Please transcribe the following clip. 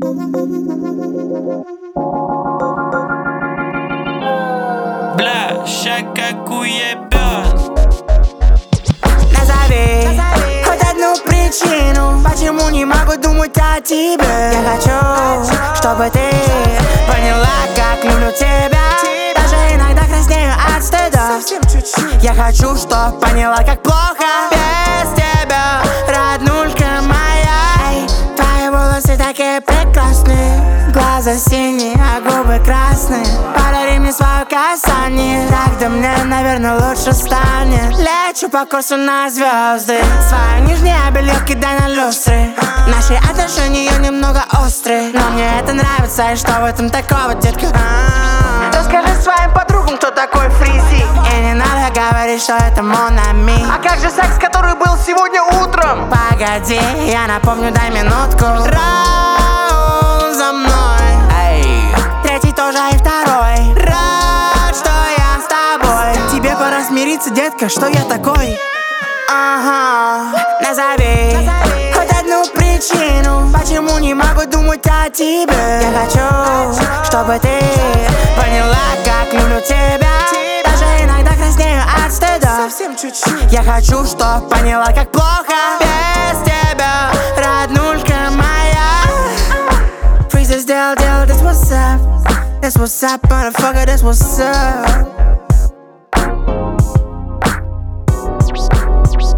Бля, ща как уебёт. Назови хоть одну причину, почему не могу думать о тебе. Я хочу, чтобы ты поняла, как люблю тебя. Даже иногда краснею от стыда. Я хочу, чтоб поняла, как плохо без тебя, роднулька моя. Эй, твои волосы такие прекрасные, глаза синие, а губы красные. Подари мне свое касание, тогда мне, наверное, лучше станет. Лечу по курсу на звезды, свое нижнее белье кидай на люстры. Наши отношения немного острые, но мне это нравится, и что в этом такого, детка? Расскажи своим подругам, кто такой Фризи. И не надо говорить, что это Mon Ami. А как же секс, который был сегодня утром? Погоди, я напомню, дай минутку. Раул за мной, эй. Третий тоже и второй. Рад, что я с тобой. Тебе пора смириться, детка, что я такой. Ага, назови хоть одну причину, почему не могу думать о тебе. Я хочу, чтобы ты поняла, как люблю тебя. Даже иногда краснею от стыда. Совсем чуть-чуть. Я хочу, чтоб поняла, как плохо без тебя, роднулька моя. Freezer сделал, this what's up. This what's up, motherfucker, this what's up.